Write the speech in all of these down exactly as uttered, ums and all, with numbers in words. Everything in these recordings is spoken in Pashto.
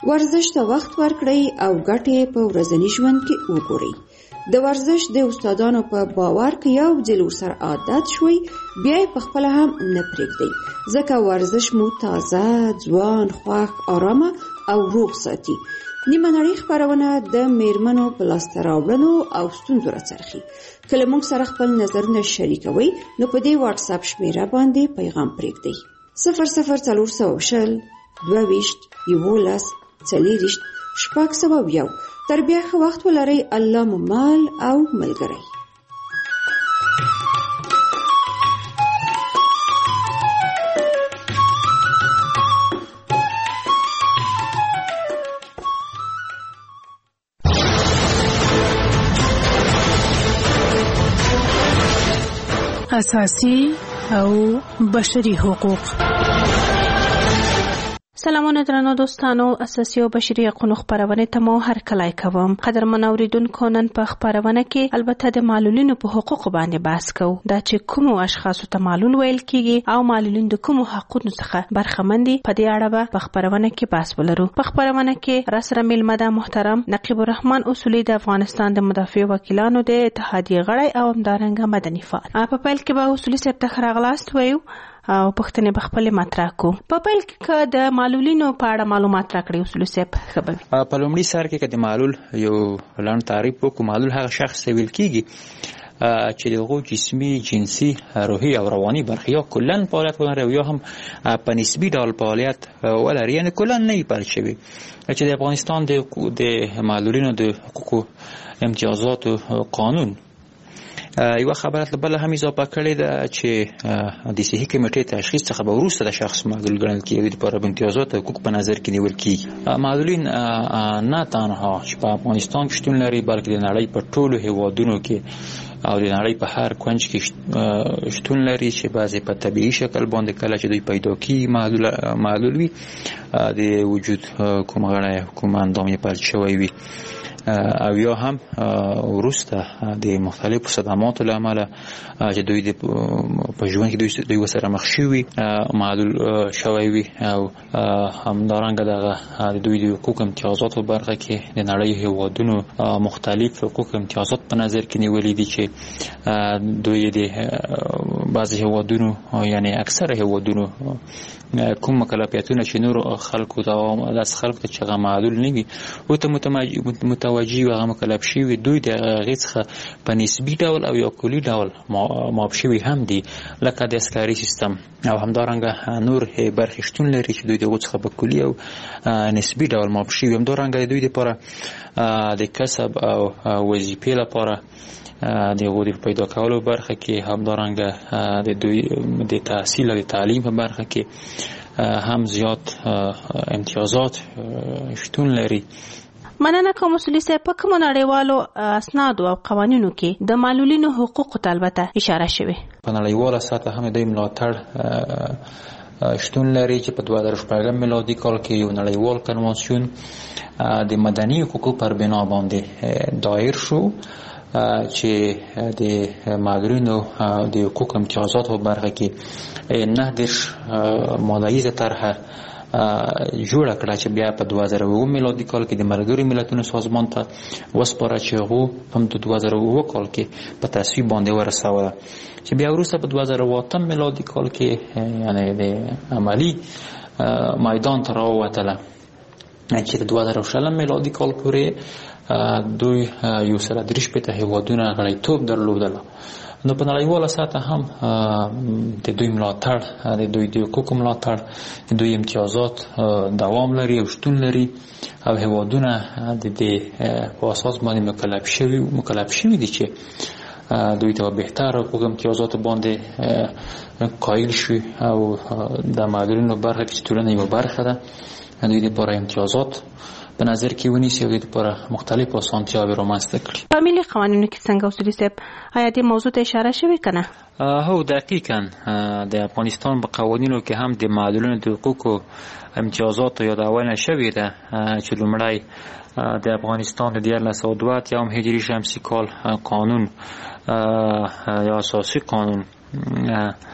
ورزش ته وخت ورکړئ او ګټې په ورځني ژوند کې وګورئ. د ورزش د استادانو په باور کې یو ځل ورسره عادت شوي بیا یې پخپله هم نه پرېږدئ، ځکه ورزش مو تازه، ځوان، خوښ، آرامه او روغ ساتي. نیمه نړۍ خپرونه د میرمنو په لاسته راوړنو او ستونزو راڅرخي. که له موږ سره خپل نظرونه شریکوئ نو په دې واتساپ شمیره باندې پیغام پرېږدئ: صفر صفر څلور سوه شل دوه ویشت یولس څلېرویشت شپږ سوه یو. تر بیا ښه وخت ولرئ. الله مو مال او ملګری. اساسي او بشري حقوق. سلامونه درنو دوستانو، اساسي او بشري حقوقو خبرونه ته مو هر کله کوم. قدرمن اوریدونکو، نن په خبرونه کې البته د معلولینو په حقوقو باندې بحث کوو. دا چې کوم اشخاصو ته معلول ویل کیږي او معلولین د کوم حقوقو څخه برخمن دي، په دې اړه به په خبرونه کې بحث ولرو. په خبرونه کې راسره میلمه ده محترم نقیب الرحمن اصولی د افغانستان د مدافع وکیلانو د اتحادیې غړی او همدارنګه مدني فعال. په پیل کې به اصولی صاحب ته راغلاست وایو او پښتنې بخپل مطرح کو. په پیل کې د معلولینو په اړه معلومات راکړي اصول صاحب خبري. په لومړي سر کې د معلول یو لاند تعریف وکړو. معلول هغه شخص ویل کیږي چې دغه جسمي، جنسي، روحي او رواني برخې یا کلن فعالیت ولري یا هم په نسبي ډول فعالیت ولري، یعنی کلن نه پال شوی. چې د افغانستان د د معلولینو د حقوقو امتیازات قانون یو خبره بل هم اضافه کړې ده چې د صحي کمیټې تشخیص څخه به وروسته د شخص معلول ګڼل کېږي د لپاره امتیازات او حقوق په نظر کې نیول کېږي. معلولین نه تنها چې په افغانستان کې شتون لري بلکې د نړۍ په ټولو هیوادونو کې او د نړۍ په هر کونج کې شتون لري چې بعضې په طبیعي شکل باندې کله چې دوی پیدا کېږي معلول معلول وي د وجود کوم غړی کوم اندام یې فلج شوی وي او یا هم وروسته د مختلفو صدماتو له امله چې دوی په ژوند کې دوی ورسره مخ شوي معلول شوی وي او همدارنګه دغه دوی د حقوق امتیازاتو برخه کې د نړۍ هیوادونو مختلف حقوق امتیازات په نظر کې نیولي دي چې دوی د بعضې هیوادونو یعنی اکثر هیوادونو کوم مکلفیتونه چې نور خلکو ته داسې خلکو ته چې هغه معلول نه وي ورته متوجي وي، هغه مکلف شوي، دوی د هغې څخه په نسبي ډول او یا کلي ډول معاف شوي هم دي، لکه د عسکري سیستم او همدارنګه نور برخې شتون لري چې دوی د هغو څخه په کلي او نسبي ډول معاف شوي. همدارنګه د دوی دپاره د کسب او وظیفې لپاره د هغو د پیدا کولو برخه کې همدارنګه د دوی د تحصیل او د تعلیم په برخه کې هم زیات امتیازات شتون لري. مننه کوم اصولي صاحب. په کومو نړیوالو اسنادو او قوانینو کې د معلولینو حقوقو ته البته اشاره شوې؟ په نړیواله سطحه هم دوی ملاتړ شتون لري چې په دوه زره شپږم میلادي کال کې یو نړیوال کنوانسیون د مدني حقوقو پر بنا باندې دایر شو چې د معلولینو د حقوق امتیازاتو په برخه کې نه دېرش ماده طرحه جوړه کړه چې بیا په دوه زره اووه میلادي کال کې د ملګرو ملتونو سازمان ته وسپاره چې هغو هم د دوه زره اووه کال کې په تصویب باندې ورسوله چې بیا وروسته په دوه زره اووه میلادي کال کې یعنی د عملي میدان ته راووتله چې د دوه زره شلم میلادي کال پورې دوی یو سره درې شپېته هیوادونه غړیتوب درلودله. نو په نړیواله سطحه هم د دوی ملاتړ، د دوی د حقوقو ملاتړ، د دوی امتیازات دوام لري او شتون لري او هیوادونه د دې په اساس باندې مکلف شوي مکلف شوي دي چې دوی ته بهتر حقوق امتیازات باندې قایل شي او د معلولینو برخه چې ټولنه یوه برخه ده دوی لپاره امتیازات په نظر کې ونیسي او د لپاره مختلف اسانتیاوې رامنځته کړي. په ملي قوانینو کې څنګه اصولي صاحب آیا دې موضوع ته اشاره شوې که نه؟ هو دقیقا د افغانستان په قوانینو کې هم د معلولینو د حقوقو امتیازاتو یادونه شوې ده چې لومړی د افغانستان د دیارلس سوه دوه اتیایم هجري شمسي کال قانون یا اساسي قانون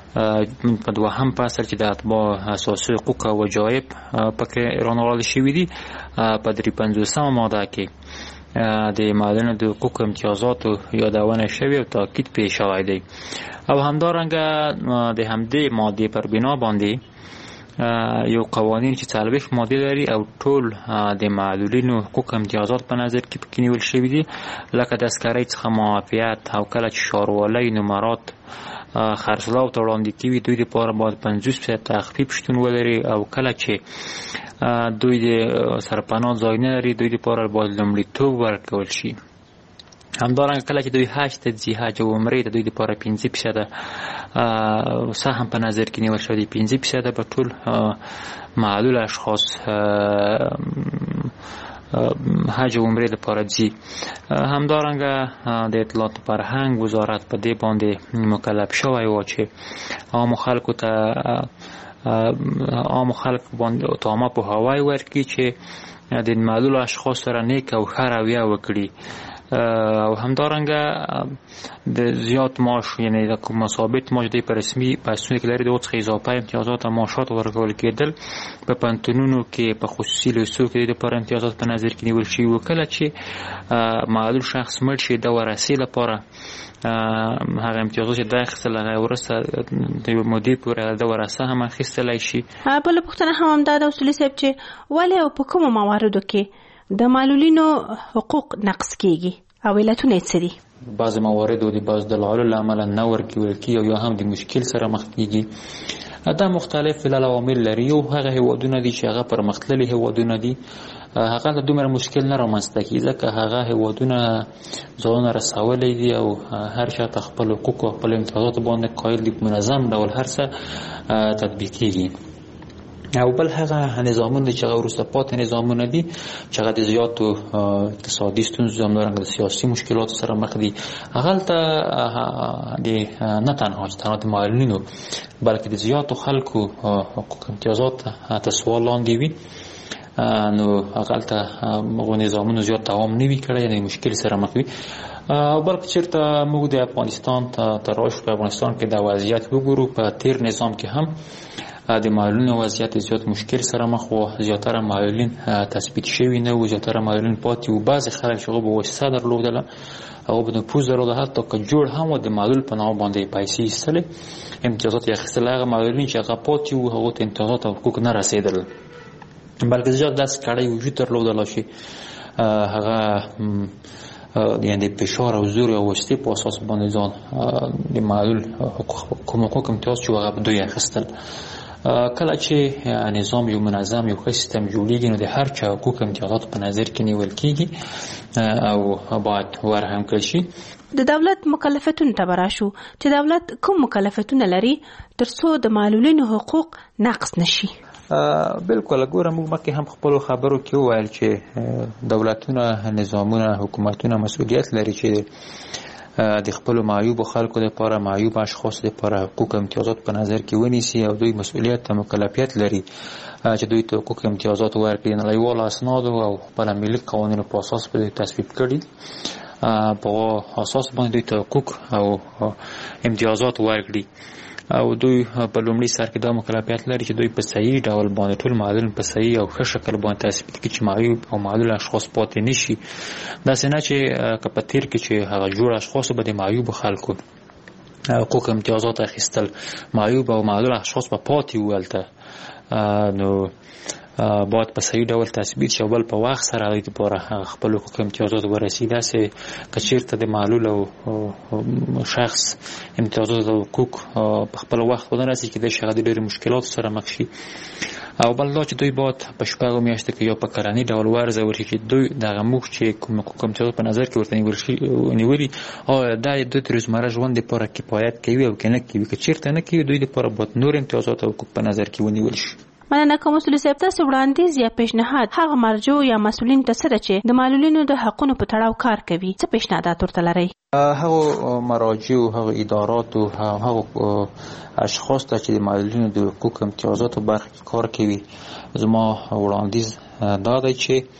په دوهم فصل چې د اتباع اساسي حقوق او وجایب پکې رانغاړل شوي دي. په درې پنځوسمه ماده کې د معلولینو د حقوق امتیازاتو یادونه شوې او تاکید پې شوی دی. او همدارنګه د همدې مادې پر بنا باندې یو قوانین چې څلوېښت مادې لري او ټول د معلولینو حقوق امتیازات په نظر کې پکې نیول شوي دي، لکه د عسکرۍ څخه معافیت او کله چې ښاروالۍ نمرات خرڅلاو ته وړاندې کېوي دوی دپاره باید پنځوس فیصد تخفیف شتون ولري، او کله چې دوی د سرپناه ځای نه لري دوی دپاره باید لومړیتوب ورکول شي. همدارنګه کله چې دوی حج ته ځي، حج او عمرې ته دوی دپاره پنځه فیصده سهم په نظر کې نیول شوی دی. پنځه فیصده به ټول معلول اشخاص حج او عمرې لپاره ځي. همدارنګه د اطلاعات فرهنګ وزارت په دې باندې مکلف شوی و چې عامو خلکو ته عامو خلکو باندې تامه پوهاوی ورکړي چې د معلول اشخاص سره نیک او ښه رویه وکړي، او همدارنګه د زیات معاش یعنی د کوم ثابت معاش دی په رسمي بحثونو کې لري د څخه اضافه امتیازات او معاشات ورکول کېدل. په پنتونونو کې په خصوصي لیسو کې د لپاره امتیازات په نظر کې نیول شوي و. کله چې معلول شخص مړ شي د ورثې لپاره هغه امتیازات چې د اخیستل هغه وروسته د یوې مودې پورې د ورثه هم اخیستلی شي. بله پوښتنه هم همدا ده اصولي صاحب چې ولې او په کومو مواردو کې د معلولینو حقوق نقص کیږي او علتونه یې څه دي؟ بعض موارد د بعض دلایلو له امله نه ورکول کیږي او یا هم د مشکل سره مخ کیږي. دا مختلف علل او عوامل لري. یو هغه هیوادونه دي چې هغه پرمختللي هیوادونه دي، هغه له دومره مشکل نه رامنځته کیږي ځکه هغه هیوادونه ځانونه رسولی دي او هر چا ته خپل حقوق او خپل امتیازات باندې قایل دي، منظم ډول هر څه تطبیق کیږي. او بل هغه نظامونه چې هغه وروسته پاتې نظامونه دي چې هغه د زیاتو اقتصادي ستونزو همدارنګه د سیاسي مشکلاتو سره مخ دي، هغلته د نه تنها چې تنها د معلولینو بلکې د زیاتو خلکو حقوق امتیازات تحت سوال لاندې وي، نو هغلته هغو نظامونو زیات دوام نه وي کړی، یعنې مشکل سره مخ وي. او بلکې چېرته موږ د افغانستان ته راشو، په افغانستان کې د وضعیت وګورو، په تیر نظام کې هم د معلولینو وضعیت زیات مشکل سره مخ و. زیاتره معلولین تثبیت شوي نه و، زیاتره معلولین پاتې و. بعضې خلک چې هغو به واسطه درلودله، هغو به نفوذ درلوده، حتی که جوړ هم و د معلول په نامه باندې پیسې ایستلې، امتیازات یې اخیستل. هغه معلولین چې هغه پاتې و هغو ته امتیازات او حقوق نه رسېدل، بلکې زیات داسې کړی وجود درلودله چې هغه یعنې د فشار او زور او واسطې په اساس باندې ځان د معلول کوم حقوق امتیاز چې هغه به دوی اخیستل. کله چې نظام یو منظم یو ښه سیستم جوړیږي نو د هر چا حقوق امتیازات په نظر کې نیول کیږي او باید ورهم کړل شي. د دولت مکلفیتونو ته به راشو چې دولت کوم مکلفیتونه لري تر څو د معلولینو حقوق نقص نشي؟ بالکل ګوره موږ مخکې هم خپلو خبرو کې وویل چې دولتونه، نظامونه، حکومتونه مسؤلیت لري چې د خپلو معیوبو خلکو لپاره، معیوب اشخاص لپاره حقوق امتیازات په نظر کې ونیسي او دوی مسؤلیت او مکلفیت لري چې دوی ته حقوق امتیازات ورکړي. نړیوالو اسنادو او خپله ملي قوانینو په اساس به دوی تصویب کړي، په اساس باندې دوی ته حقوق او امتیازات ورکړي او دوی په لومړي سر کې دا مکلفیت لري چې دوی په صحیح ډول باندې ټول معلولین په صحیح او ښه شکل باندې تثبیت کړي چې معیوب او معلول اشخاص پاتې نشي. داسې نه چې که په تیر کې چې هغه جوړ اشخاصو به د معیوبو خلکو حقوق امتیازات اخیستل، معیوب او معلول اشخاص به پاتې وو هلته، نو باید په صحیح ډول تثبیت شي او بل په وخت سره هغوی دپاره خپل حقوق امتیازات ورسي. داسې که چېرته د معلول او شخص امتیازات او حقوق په خپل وخت ونه رسي کېدای شي هغه د ډېرو مشکلاتو سره مخ شي. او بل دا چې دوی باید په شپږو میاشتو کې یا په کلني ډول وارزول شي چې دوی دغه موږ چې کوم حقوق امتیازات په نظر کې ورته نیولي آیا دا د دوی د روزمره ژوند دپاره کفایت کوي او که نه کوي. که چېرته نه کوي دوی دپاره باید نور امتیازات او حقوق په نظر کې ونیول شي. مننه کوم اصولي صاحب، تاسو وړاندیز یا پیشنهاد هغه مرجو یا مسؤلین ته څه ده چې د معلولینو د حقونو په تړاو کار کوي؟ څه پیشنهادات ورته لرئ؟ هغو مراجعو، هغو اداراتو، هغو اشخاص ته چې د معلولینو د حقوق امتیازاتو برخه کې کار کوي، زما وړاندیز دا دی چې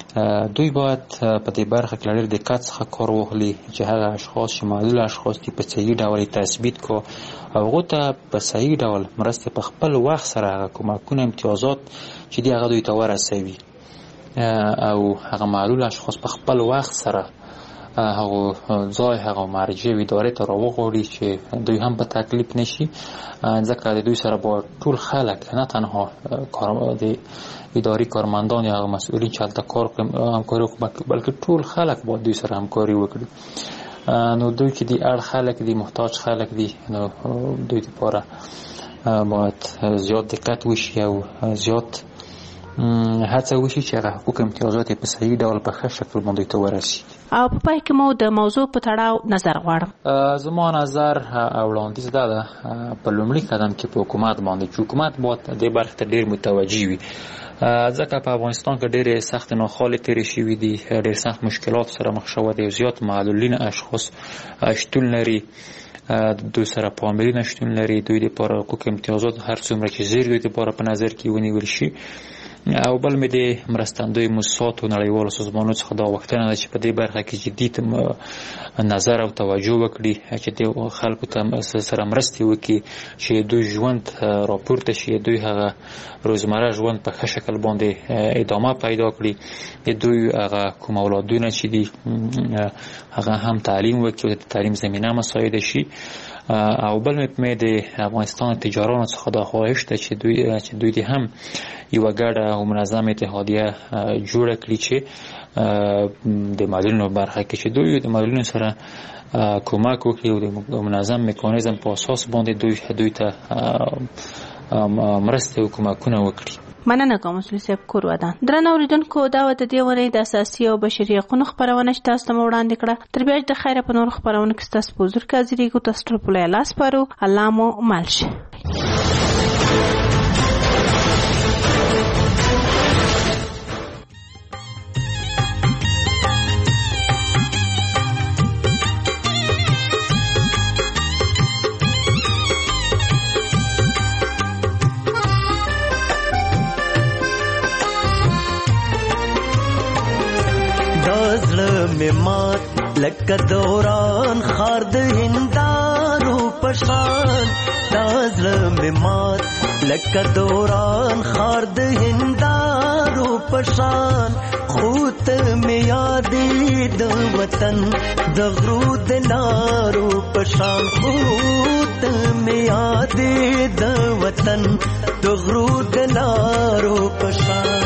دوی باید په دې برخه کې ډېر دقت څخه کار واخلي چې هغه اشخاص چې معلول اشخاص دي په صحیح ډول تثبیت کو او هغو ته په صحیح ډول مرستې په خپل وخت سره هغه کومکونه امتیازات چې دي هغه دوی ته ورسوي او هغه معلول اشخاص په خپل وخت سره هغه ځای هغه مرجع ادارې ته راوغواړي چې دوی هم په تکلیف نشي ځکه د دوی سره باید ټول خلک نه تنها د اداري کارمندان یا هغه مسؤلین چې هلته کار کوي همکاري وکړي بلکې ټول خلک باید دوی سره همکاري وکړي نو دوی چې دي اړ خلک دي محتاج خلک دي نو دوی لپاره باید زیات دقت وشي او زیات هڅه وشي چې هغه حقوق امتیازات په صحیح ډول په ښه شکل باندې ته ورسي. او په پای کې مو د موضوع په تړاو نظر غواړم. زما نظر او وړاندیز دا ده په لومړي قدم کې په حکومت باندې چې حکومت باید دې برخې ته ډېر متوجه وي ځکه په افغانستان کې ډېرې سخت ناخوالې تېرې شوي دي ډېر سخت مشکلات سره مخ شوي دي زیات معلولین اشخاص شتون لري دوی سره پاملرنه شتون لري دوی لپاره حقوق امتیازات هر څومره چې زیر دوی لپاره په نظر کې ونیول شي او بل مې د مرستندوی موسساتو نړیوالو سازمانونو څخه دا غوښتنه ده چې په دې برخه کې جدي نظر او توجه وکړي چې د خلکو ته سره مرستې وکړي چې دوی ژوند راپورته شي دوی هغه روزمره ژوند په ښه شکل باندې ادامه پیدا کړي دوی هغه کوم اولادونه چې دي هغه هم تعلیم وکړي د تعلیم زمینه مساعده شي او بل مې د افغانستان تجارانو څخه دا خواهش ده چې دوی چې دوی دې هم یوه ګډه او منظمه اتحادیه جوړه کړي چې د معلولینو برخه کې چې دوی د معلولینو سره کومک وکړي او د منظم میکانیزم په اساس باندې دوی دوی ته مرستې او کومکونه وکړي. مننه کوم مسؤل صاحب کور ودان درنه اوریدونکو دا و د دې ونې د اساسي او بشري حقوقو خبرونه چې تاسو ته وړاندې کړه تر بیا د خیره په نور خبرونه کې تاسو په حضور کې حاضرې کو تاسو ټول په لاس پارو الله مو مالشه. مات لکه دوران خار د هندارو پشان دازله می مات لکه دوران خار د هندارو پشان خوت می یادې د وطن د غرو د لارو پشان خوت می یادې د وطن د غرو د لارو پشان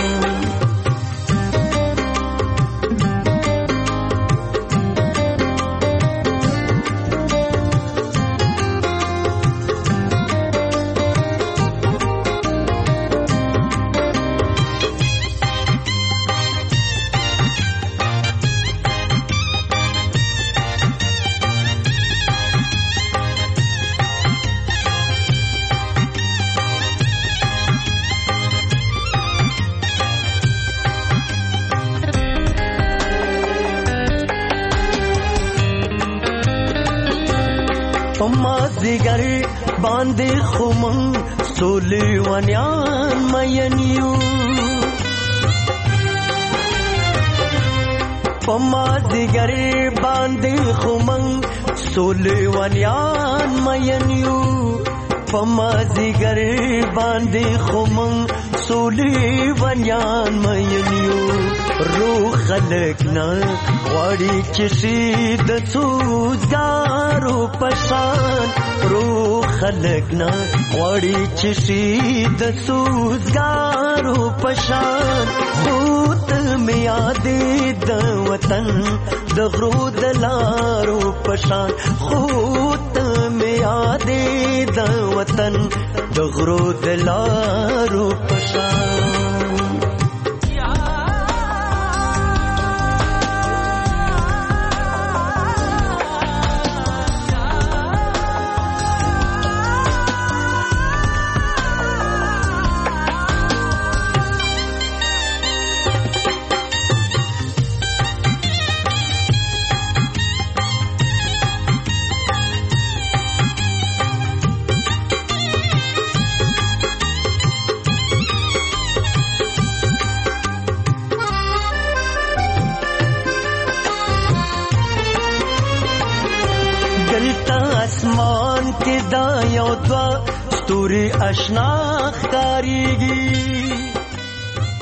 مازدیگر باندې خمن سولې ونیان مینیو په مازدیگر باندې خمن سولې ونیان مینیو په مازدیگر باندې خمن سولې ونیان مینیو روح خلق نه غواړي چې شي د سوزګارو پشان روح خلق نه غواړي چې شي د سوزګارو پشان خوت مې یادې د وطن د غرو د لارو پشان خوت مې یادې د وطن د غرو د لارو پشان کې دا یو دوا ستوري آشنا ښکاریږي